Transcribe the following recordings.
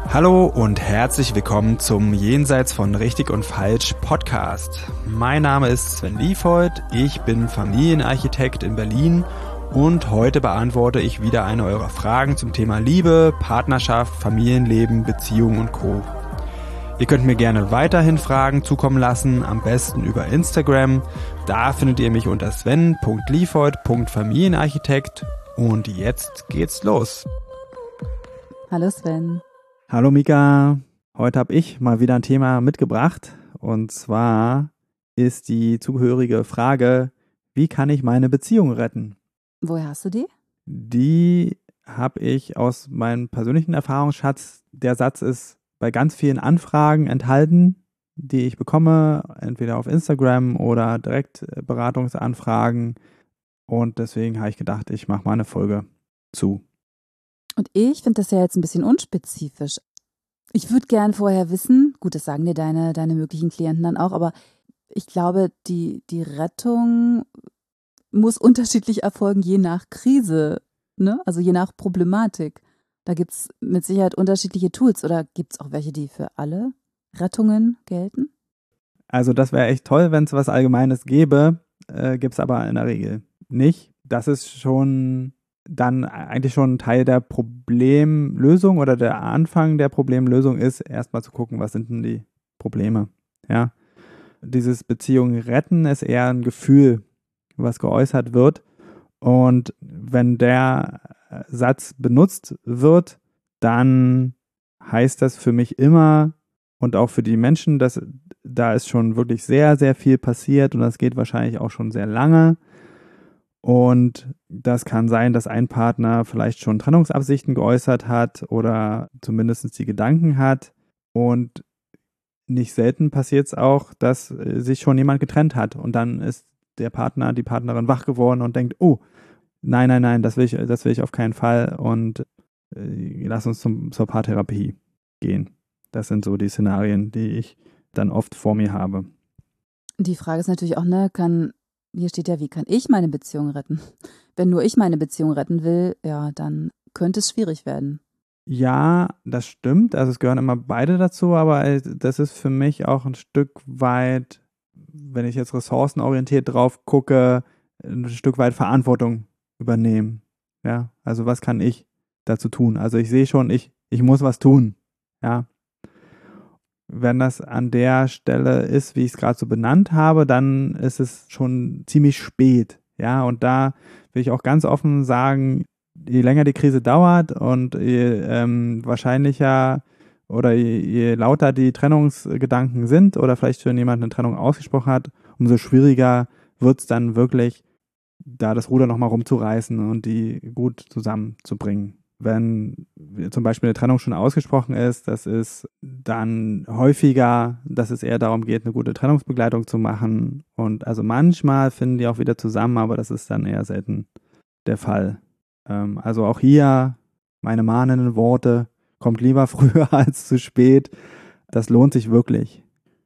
Hallo und herzlich willkommen zum Jenseits von Richtig und Falsch Podcast. Mein Name ist Sven Liefhold, ich bin Familienarchitekt in Berlin und heute beantworte ich wieder eine eurer Fragen zum Thema Liebe, Partnerschaft, Familienleben, Beziehung und Co. Ihr könnt mir gerne weiterhin Fragen zukommen lassen, am besten über Instagram. Da findet ihr mich unter sven.liefhold.familienarchitekt und jetzt geht's los. Hallo Sven. Hallo Mika, heute habe ich mal wieder ein Thema mitgebracht und zwar ist die zugehörige Frage, wie kann ich meine Beziehung retten? Woher hast du die? Die habe ich aus meinem persönlichen Erfahrungsschatz. Der Satz ist bei ganz vielen Anfragen enthalten, die ich bekomme, entweder auf Instagram oder direkt Beratungsanfragen und deswegen habe ich gedacht, ich mache mal eine Folge zu. Und ich finde das ja jetzt ein bisschen unspezifisch. Ich würde gern vorher wissen, gut, das sagen dir deine möglichen Klienten dann auch, aber ich glaube, die Rettung muss unterschiedlich erfolgen, je nach Krise, ne? Also je nach Problematik. Da gibt es mit Sicherheit unterschiedliche Tools oder gibt es auch welche, die für alle Rettungen gelten? Also das wäre echt toll, wenn es was Allgemeines gäbe, gibt es aber in der Regel nicht. Das ist schon dann eigentlich schon ein Teil der Problemlösung oder der Anfang der Problemlösung ist, erstmal zu gucken, was sind denn die Probleme, ja. Dieses Beziehung retten ist eher ein Gefühl, was geäußert wird und wenn der Satz benutzt wird, dann heißt das für mich immer und auch für die Menschen, dass da ist schon wirklich sehr, sehr viel passiert und das geht wahrscheinlich auch schon sehr lange. Und das kann sein, dass ein Partner vielleicht schon Trennungsabsichten geäußert hat oder zumindest die Gedanken hat. Und nicht selten passiert es auch, dass sich schon jemand getrennt hat. Und dann ist der Partner, die Partnerin wach geworden und denkt, oh, nein, das will ich auf keinen Fall. Und lass uns zur Paartherapie gehen. Das sind so die Szenarien, die ich dann oft vor mir habe. Die Frage ist natürlich auch, ne, hier steht ja, wie kann ich meine Beziehung retten? Wenn nur ich meine Beziehung retten will, ja, dann könnte es schwierig werden. Ja, das stimmt. Also es gehören immer beide dazu, aber das ist für mich auch ein Stück weit, wenn ich jetzt ressourcenorientiert drauf gucke, ein Stück weit Verantwortung übernehmen. Ja, also was kann ich dazu tun? Also ich sehe schon, ich muss was tun. Ja. Wenn das an der Stelle ist, wie ich es gerade so benannt habe, dann ist es schon ziemlich spät. Ja, und da will ich auch ganz offen sagen, je länger die Krise dauert und je wahrscheinlicher oder je lauter die Trennungsgedanken sind oder vielleicht schon jemand eine Trennung ausgesprochen hat, umso schwieriger wird es dann wirklich, da das Ruder nochmal rumzureißen und die gut zusammenzubringen. Wenn zum Beispiel eine Trennung schon ausgesprochen ist, das ist dann häufiger, dass es eher darum geht, eine gute Trennungsbegleitung zu machen. Und also manchmal finden die auch wieder zusammen, aber das ist dann eher selten der Fall. Also auch hier meine mahnenden Worte, kommt lieber früher als zu spät. Das lohnt sich wirklich.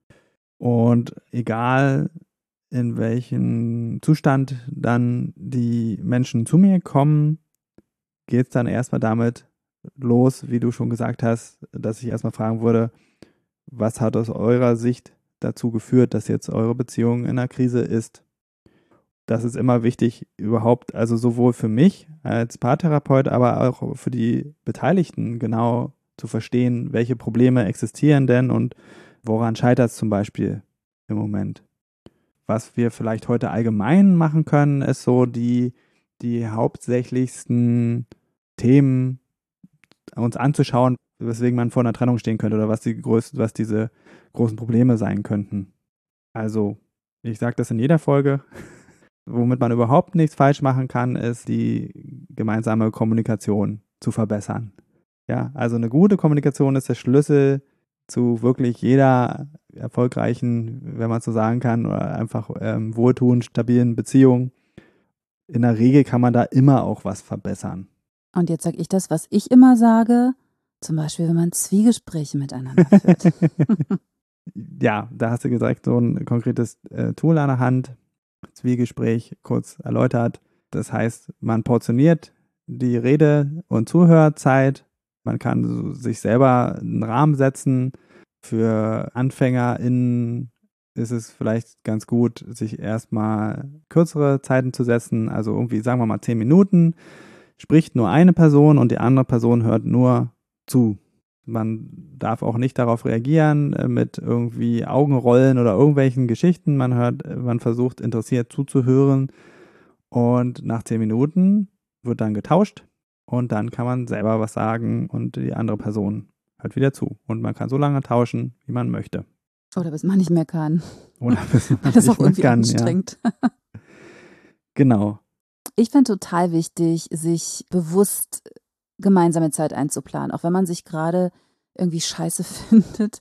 Und egal in welchem Zustand dann die Menschen zu mir kommen, geht es dann erstmal damit los, wie du schon gesagt hast, dass ich erstmal fragen würde, was hat aus eurer Sicht dazu geführt, dass jetzt eure Beziehung in einer Krise ist? Das ist immer wichtig überhaupt, also sowohl für mich als Paartherapeut, aber auch für die Beteiligten genau zu verstehen, welche Probleme existieren denn und woran scheitert es zum Beispiel im Moment. Was wir vielleicht heute allgemein machen können, ist so die hauptsächlichsten Themen uns anzuschauen, weswegen man vor einer Trennung stehen könnte oder was diese großen Probleme sein könnten. Also, ich sage das in jeder Folge. Womit man überhaupt nichts falsch machen kann, ist die gemeinsame Kommunikation zu verbessern. Ja, also eine gute Kommunikation ist der Schlüssel zu wirklich jeder erfolgreichen, wenn man so sagen kann, oder einfach wohltuend, stabilen Beziehung. In der Regel kann man da immer auch was verbessern. Und jetzt sage ich das, was ich immer sage, zum Beispiel, wenn man Zwiegespräche miteinander führt. Ja, da hast du direkt so ein konkretes Tool an der Hand. Zwiegespräch kurz erläutert. Das heißt, man portioniert die Rede- und Zuhörzeit Man kann sich selber einen Rahmen setzen. Für AnfängerInnen ist es vielleicht ganz gut, sich erstmal kürzere Zeiten zu setzen. Also irgendwie, sagen wir mal, 10 Minuten, spricht nur eine Person und die andere Person hört nur zu. Man darf auch nicht darauf reagieren mit irgendwie Augenrollen oder irgendwelchen Geschichten. Man versucht interessiert zuzuhören und nach 10 Minuten wird dann getauscht und dann kann man selber was sagen und die andere Person hört wieder zu. Und man kann so lange tauschen, wie man möchte. Oder bis man nicht mehr kann. Oder bis man Das ist nicht auch irgendwie mehr kann, anstrengend. Ja. Genau. Ich finde total wichtig, sich bewusst gemeinsame Zeit einzuplanen, auch wenn man sich gerade irgendwie scheiße findet,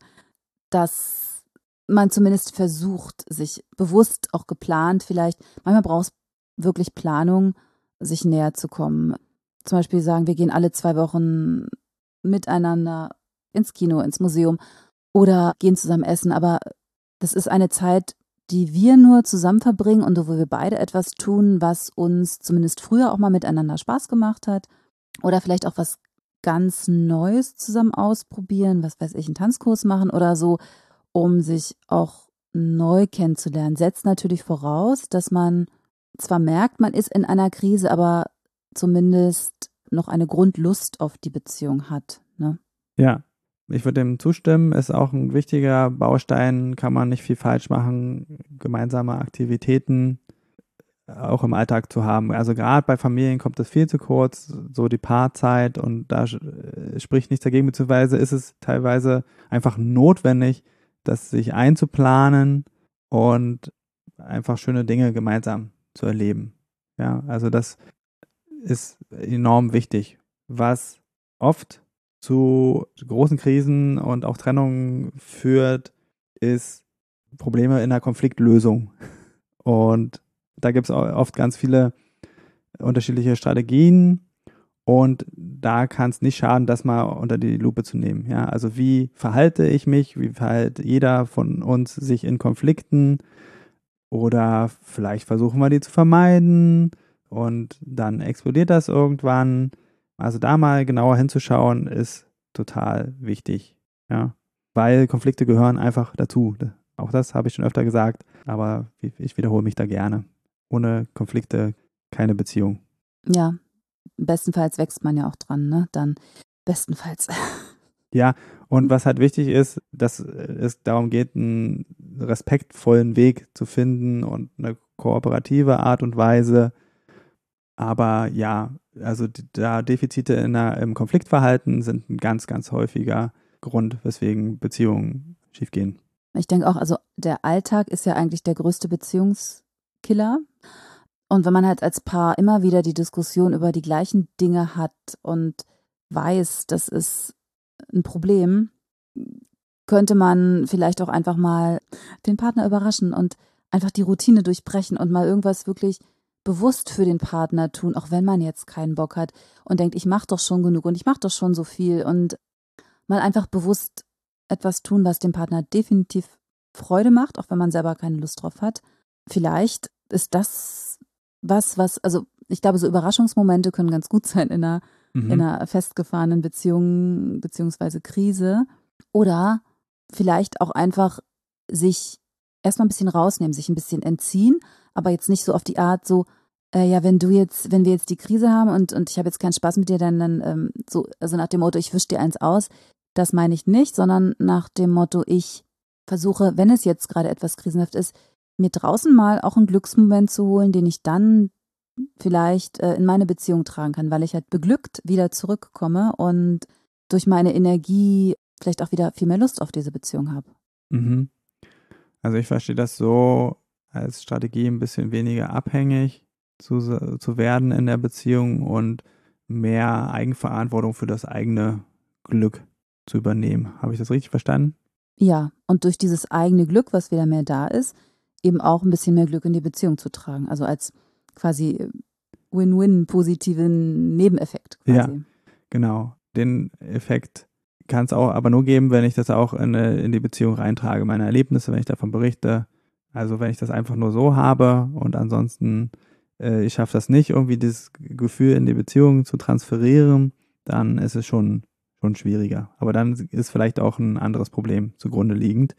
dass man zumindest versucht, sich bewusst auch geplant vielleicht, manchmal braucht es wirklich Planung, sich näher zu kommen. Zum Beispiel sagen, wir gehen alle 2 Wochen miteinander ins Kino, ins Museum oder gehen zusammen essen, aber das ist eine Zeit, die wir nur zusammen verbringen und wo wir beide etwas tun, was uns zumindest früher auch mal miteinander Spaß gemacht hat oder vielleicht auch was ganz Neues zusammen ausprobieren, was weiß ich, einen Tanzkurs machen oder so, um sich auch neu kennenzulernen. Setzt natürlich voraus, dass man zwar merkt, man ist in einer Krise, aber zumindest noch eine Grundlust auf die Beziehung hat. Ne? Ja, ich würde dem zustimmen. Ist auch ein wichtiger Baustein, kann man nicht viel falsch machen, gemeinsame Aktivitäten auch im Alltag zu haben. Also gerade bei Familien kommt das viel zu kurz, so die Paarzeit und da spricht nichts dagegen, beziehungsweise ist es teilweise einfach notwendig, das sich einzuplanen und einfach schöne Dinge gemeinsam zu erleben. Ja, also das ist enorm wichtig. Was oft zu großen Krisen und auch Trennungen führt, ist Probleme in der Konfliktlösung. Und da gibt es oft ganz viele unterschiedliche Strategien und da kann es nicht schaden, das mal unter die Lupe zu nehmen. Ja? Also wie verhalte ich mich, wie verhält jeder von uns sich in Konflikten oder vielleicht versuchen wir die zu vermeiden und dann explodiert das irgendwann. Also da mal genauer hinzuschauen ist total wichtig, ja, weil Konflikte gehören einfach dazu. Auch das habe ich schon öfter gesagt, aber ich wiederhole mich da gerne. Ohne Konflikte keine Beziehung. Ja, bestenfalls wächst man ja auch dran, ne? Dann bestenfalls. Ja, und was halt wichtig ist, dass es darum geht, einen respektvollen Weg zu finden und eine kooperative Art und Weise. Aber ja, also da Defizite im Konfliktverhalten sind ein ganz, ganz häufiger Grund, weswegen Beziehungen schiefgehen. Ich denke auch, also der Alltag ist ja eigentlich der größte Beziehungskiller. Und wenn man halt als Paar immer wieder die Diskussion über die gleichen Dinge hat und weiß, das ist ein Problem, könnte man vielleicht auch einfach mal den Partner überraschen und einfach die Routine durchbrechen und mal irgendwas wirklich bewusst für den Partner tun, auch wenn man jetzt keinen Bock hat und denkt, ich mache doch schon genug und ich mache doch schon so viel und mal einfach bewusst etwas tun, was dem Partner definitiv Freude macht, auch wenn man selber keine Lust drauf hat. Vielleicht ist das also ich glaube, so Überraschungsmomente können ganz gut sein in einer festgefahrenen Beziehung beziehungsweise Krise. Oder vielleicht auch einfach sich erstmal ein bisschen rausnehmen, sich ein bisschen entziehen, aber jetzt nicht so auf die Art so, ja, wenn wir jetzt die Krise haben und ich habe jetzt keinen Spaß mit dir, dann so, also nach dem Motto, ich wisch dir eins aus, das meine ich nicht, sondern nach dem Motto, ich versuche, wenn es jetzt gerade etwas krisenhaft ist, mir draußen mal auch einen Glücksmoment zu holen, den ich dann vielleicht in meine Beziehung tragen kann, weil ich halt beglückt wieder zurückkomme und durch meine Energie vielleicht auch wieder viel mehr Lust auf diese Beziehung habe. Mhm. Also ich verstehe das so als Strategie, ein bisschen weniger abhängig zu werden in der Beziehung und mehr Eigenverantwortung für das eigene Glück zu übernehmen. Habe ich das richtig verstanden? Ja, und durch dieses eigene Glück, was wieder mehr da ist, eben auch ein bisschen mehr Glück in die Beziehung zu tragen. Also als quasi Win-Win, positiven Nebeneffekt quasi. Ja, genau. Den Effekt kann es auch aber nur geben, wenn ich das auch in die Beziehung reintrage, meine Erlebnisse, wenn ich davon berichte. Also wenn ich das einfach nur so habe und ansonsten ich schaffe das nicht, irgendwie dieses Gefühl in die Beziehung zu transferieren, dann ist es schon schon schwieriger. Aber dann ist vielleicht auch ein anderes Problem zugrunde liegend,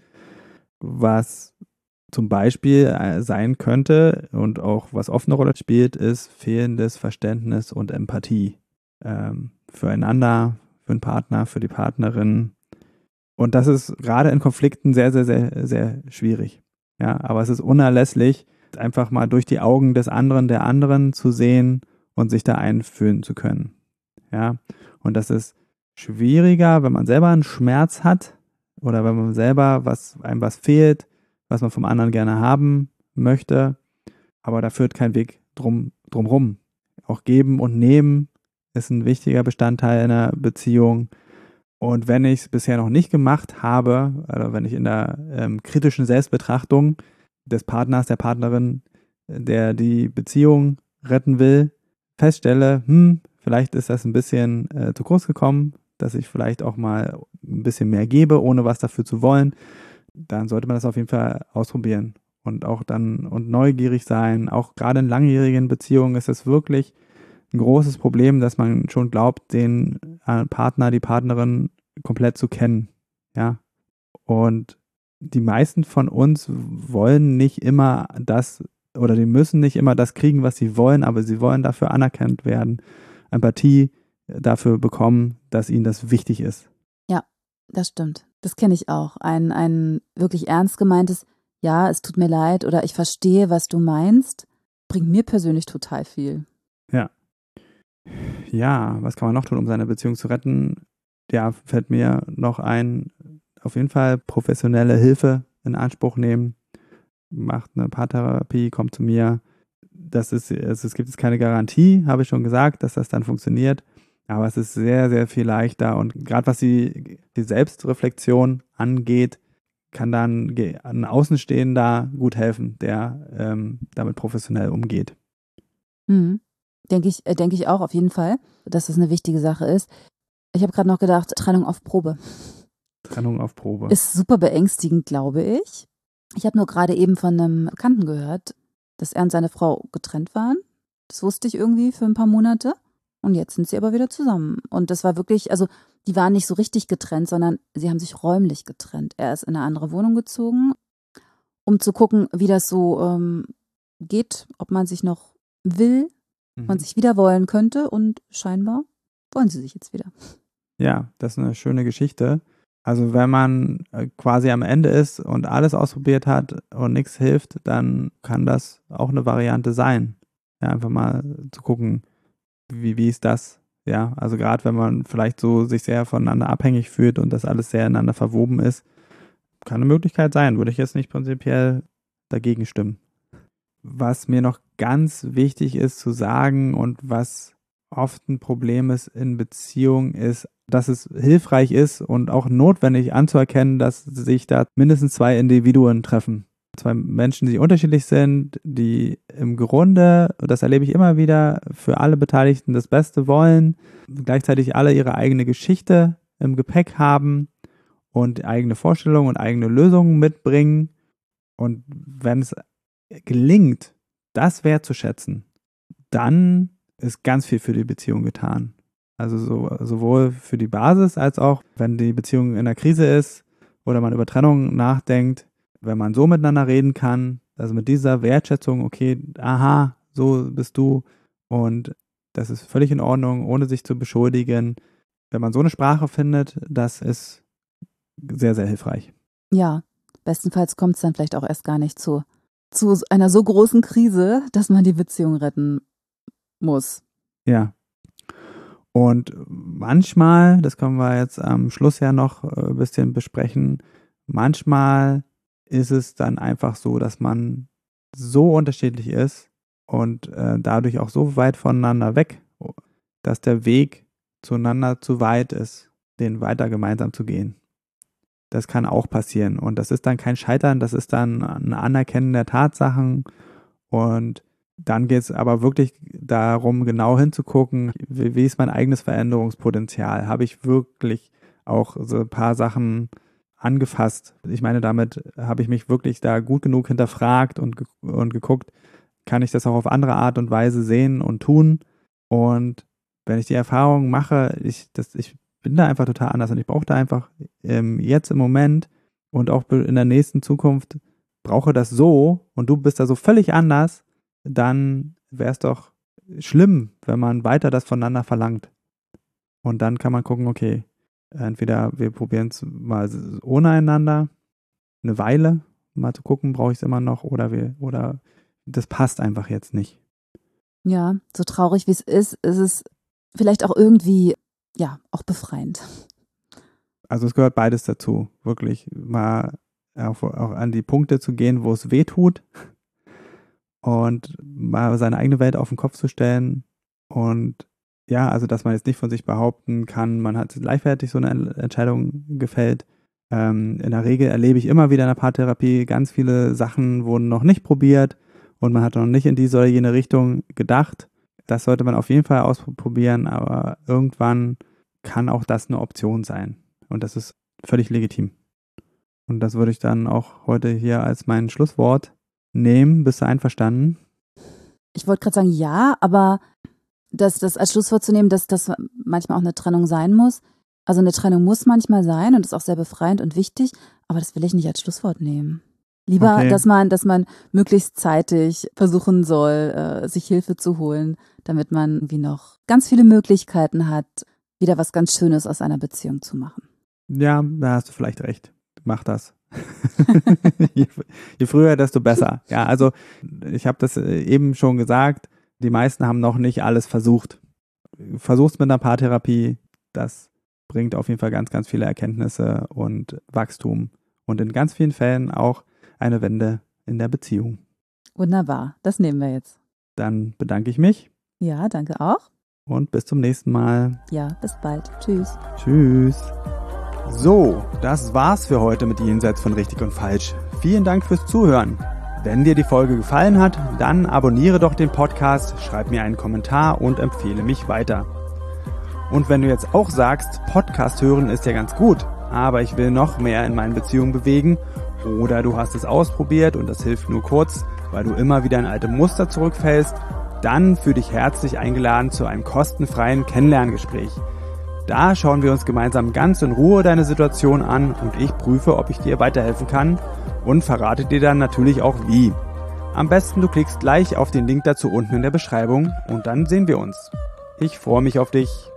was zum Beispiel sein könnte und auch was oft eine Rolle spielt, ist fehlendes Verständnis und Empathie füreinander, für den Partner, für die Partnerin. Und das ist gerade in Konflikten sehr, sehr, sehr, sehr schwierig. Ja, aber es ist unerlässlich, einfach mal durch die Augen des anderen, der anderen zu sehen und sich da einfühlen zu können. Ja, und das ist schwieriger, wenn man selber einen Schmerz hat oder wenn man selber einem was fehlt, was man vom anderen gerne haben möchte. Aber da führt kein Weg drumrum. Auch geben und nehmen ist ein wichtiger Bestandteil einer Beziehung. Und wenn ich es bisher noch nicht gemacht habe, also wenn ich in der kritischen Selbstbetrachtung des Partners, der Partnerin, der die Beziehung retten will, feststelle, vielleicht ist das ein bisschen zu kurz gekommen, dass ich vielleicht auch mal ein bisschen mehr gebe, ohne was dafür zu wollen, dann sollte man das auf jeden Fall ausprobieren und auch dann und neugierig sein. Auch gerade in langjährigen Beziehungen ist es wirklich ein großes Problem, dass man schon glaubt, den Partner, die Partnerin komplett zu kennen. Ja. Und die meisten von uns wollen nicht immer das oder die müssen nicht immer das kriegen, was sie wollen, aber sie wollen dafür anerkannt werden, Empathie dafür bekommen, dass ihnen das wichtig ist. Ja, das stimmt. Das kenne ich auch. Ein wirklich ernst gemeintes, ja, es tut mir leid oder ich verstehe, was du meinst, bringt mir persönlich total viel. Ja. Ja, was kann man noch tun, um seine Beziehung zu retten? Ja, fällt mir noch ein, auf jeden Fall professionelle Hilfe in Anspruch nehmen. Macht eine Paartherapie, kommt zu mir. Es gibt jetzt keine Garantie, habe ich schon gesagt, dass das dann funktioniert. Aber es ist sehr, sehr viel leichter. Und gerade was die Selbstreflexion angeht, kann dann ein Außenstehender gut helfen, der damit professionell umgeht. Denke ich auch auf jeden Fall, dass das eine wichtige Sache ist. Ich habe gerade noch gedacht, Trennung auf Probe. Trennung auf Probe. Ist super beängstigend, glaube ich. Ich habe nur gerade eben von einem Bekannten gehört, dass er und seine Frau getrennt waren. Das wusste ich irgendwie für ein paar Monate. Und jetzt sind sie aber wieder zusammen. Und das war wirklich, also die waren nicht so richtig getrennt, sondern sie haben sich räumlich getrennt. Er ist in eine andere Wohnung gezogen, um zu gucken, wie das so geht, ob man sich noch will, man sich wieder wollen könnte. Und scheinbar wollen sie sich jetzt wieder. Ja, das ist eine schöne Geschichte. Also wenn man quasi am Ende ist und alles ausprobiert hat und nichts hilft, dann kann das auch eine Variante sein. Ja, einfach mal zu gucken, wie ist das? Ja, also gerade wenn man vielleicht so sich sehr voneinander abhängig fühlt und das alles sehr ineinander verwoben ist, kann eine Möglichkeit sein. Würde ich jetzt nicht prinzipiell dagegen stimmen. Was mir noch ganz wichtig ist zu sagen und was oft ein Problem ist in Beziehungen, ist, dass es hilfreich ist und auch notwendig anzuerkennen, dass sich da mindestens zwei Individuen treffen. Zwei Menschen, die unterschiedlich sind, die im Grunde, das erlebe ich immer wieder, für alle Beteiligten das Beste wollen, gleichzeitig alle ihre eigene Geschichte im Gepäck haben und eigene Vorstellungen und eigene Lösungen mitbringen. Und wenn es gelingt, das wertzuschätzen, dann ist ganz viel für die Beziehung getan. Also sowohl für die Basis als auch, wenn die Beziehung in der Krise ist oder man über Trennung nachdenkt, wenn man so miteinander reden kann, also mit dieser Wertschätzung, okay, aha, so bist du und das ist völlig in Ordnung, ohne sich zu beschuldigen. Wenn man so eine Sprache findet, das ist sehr, sehr hilfreich. Ja, bestenfalls kommt es dann vielleicht auch erst gar nicht zu einer so großen Krise, dass man die Beziehung retten muss. Ja. Und manchmal, das können wir jetzt am Schluss ja noch ein bisschen besprechen, manchmal ist es dann einfach so, dass man so unterschiedlich ist und dadurch auch so weit voneinander weg, dass der Weg zueinander zu weit ist, den weiter gemeinsam zu gehen. Das kann auch passieren und das ist dann kein Scheitern, das ist dann ein Anerkennen der Tatsachen und dann geht es aber wirklich darum, genau hinzugucken, wie ist mein eigenes Veränderungspotenzial? Habe ich wirklich auch so ein paar Sachen angefasst? Ich meine, damit habe ich mich wirklich da gut genug hinterfragt und geguckt, kann ich das auch auf andere Art und Weise sehen und tun? Und wenn ich die Erfahrung mache, ich bin da einfach total anders und ich brauche da einfach jetzt im Moment und auch in der nächsten Zukunft brauche das so und du bist da so völlig anders, dann wäre es doch schlimm, wenn man weiter das voneinander verlangt. Und dann kann man gucken, okay, entweder wir probieren es mal ohne einander, eine Weile, mal zu gucken, brauche ich es immer noch oder das passt einfach jetzt nicht. Ja, so traurig wie es ist es vielleicht auch irgendwie, ja, auch befreiend. Also es gehört beides dazu, wirklich mal auch an die Punkte zu gehen, wo es weh tut und mal seine eigene Welt auf den Kopf zu stellen und ja, also dass man jetzt nicht von sich behaupten kann, man hat leichtfertig so eine Entscheidung gefällt. In der Regel erlebe ich immer wieder in der Paartherapie, ganz viele Sachen wurden noch nicht probiert und man hat noch nicht in diese oder jene Richtung gedacht. Das sollte man auf jeden Fall ausprobieren, aber irgendwann kann auch das eine Option sein. Und das ist völlig legitim. Und das würde ich dann auch heute hier als mein Schlusswort nehmen. Bist du einverstanden? Ich wollte gerade sagen, ja, aber das als Schlusswort zu nehmen, dass das manchmal auch eine Trennung sein muss. Also eine Trennung muss manchmal sein und ist auch sehr befreiend und wichtig, aber das will ich nicht als Schlusswort nehmen. Lieber, Okay. dass man möglichst zeitig versuchen soll, sich Hilfe zu holen, damit man irgendwie noch ganz viele Möglichkeiten hat, wieder was ganz Schönes aus einer Beziehung zu machen. Ja, da hast du vielleicht recht. Mach das. Je früher, desto besser. Ja, also ich habe das eben schon gesagt, die meisten haben noch nicht alles versucht. Versuch's mit einer Paartherapie, das bringt auf jeden Fall ganz, ganz viele Erkenntnisse und Wachstum und in ganz vielen Fällen auch eine Wende in der Beziehung. Wunderbar, das nehmen wir jetzt. Dann bedanke ich mich Ja, danke auch. und bis zum nächsten Mal. Ja, bis bald. Tschüss. Tschüss. So, das war's für heute mit Jenseits von Richtig und Falsch. Vielen Dank fürs Zuhören. Wenn dir die Folge gefallen hat, dann abonniere doch den Podcast, schreib mir einen Kommentar und empfehle mich weiter. Und wenn du jetzt auch sagst, Podcast hören ist ja ganz gut, aber ich will noch mehr in meinen Beziehungen bewegen, oder du hast es ausprobiert und das hilft nur kurz, weil du immer wieder in alte Muster zurückfällst, dann fühl dich herzlich eingeladen zu einem kostenfreien Kennenlerngespräch. Da schauen wir uns gemeinsam ganz in Ruhe deine Situation an und ich prüfe, ob ich dir weiterhelfen kann und verrate dir dann natürlich auch wie. Am besten du klickst gleich auf den Link dazu unten in der Beschreibung und dann sehen wir uns. Ich freue mich auf dich.